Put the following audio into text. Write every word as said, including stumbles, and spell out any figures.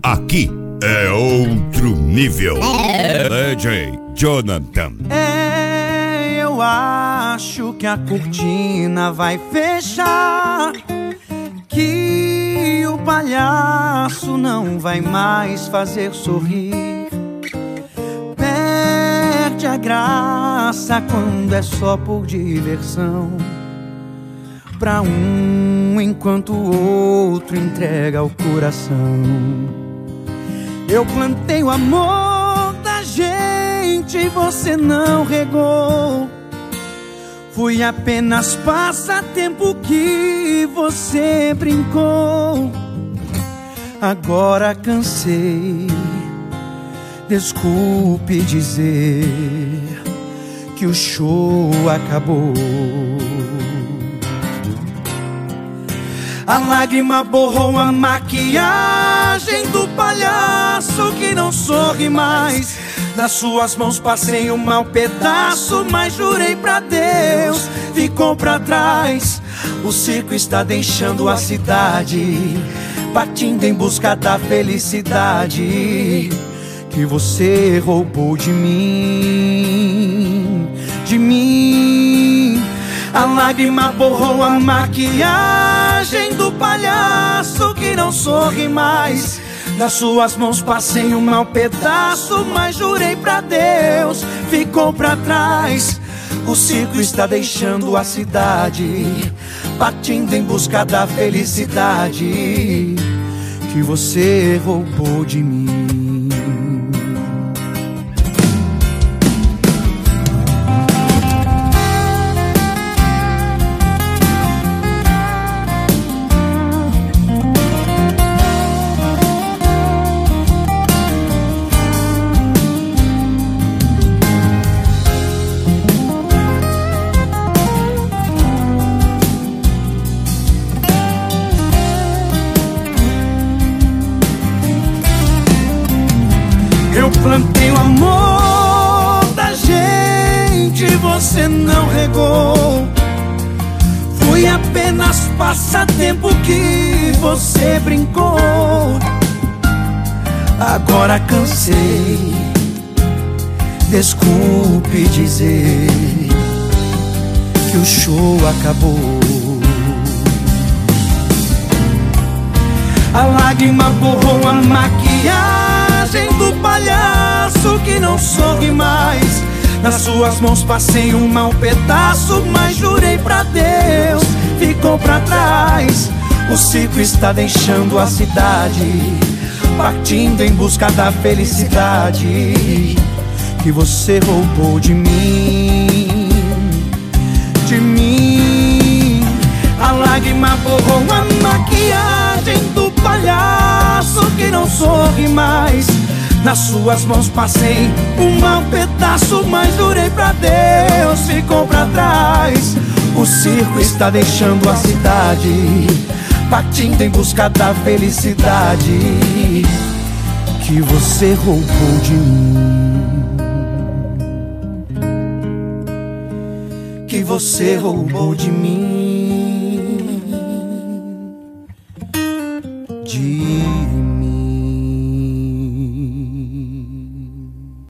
Aqui é outro nível. D J Jonathan. É, eu acho que a cortina vai fechar, que o palhaço não vai mais fazer sorrir. Perde a graça quando é só por diversão, pra um enquanto o outro entrega o coração. Eu plantei o amor da gente e você não regou. Fui apenas passatempo que você brincou. Agora cansei, desculpe dizer que o show acabou. A lágrima borrou a maquiagem do palhaço que não sorri mais. Nas suas mãos passei um mau pedaço, mas jurei pra Deus, ficou pra trás. O circo está deixando a cidade, partindo em busca da felicidade que você roubou de mim, de mim. A lágrima borrou a maquiagem do palhaço que não sorri mais. Nas suas mãos passei um mau pedaço, mas jurei pra Deus, ficou pra trás. O circo está deixando a cidade, partindo em busca da felicidade que você roubou de mim. Eu plantei o amor da gente e você não regou. Fui apenas passatempo que você brincou. Agora cansei, desculpe dizer que o show acabou. A lágrima borrou a maquiagem do palhaço que não sorri mais. Nas suas mãos passei um mau pedaço, mas jurei pra Deus, ficou pra trás. O circo está deixando a cidade, partindo em busca da felicidade que você roubou de mim, de mim. A lágrima borrou a maquiagem do palhaço que não sorri mais. Nas suas mãos passei um mau pedaço, mas jurei pra Deus, ficou pra trás. O circo está deixando a cidade, partindo em busca da felicidade que você roubou de mim, que você roubou de mim, de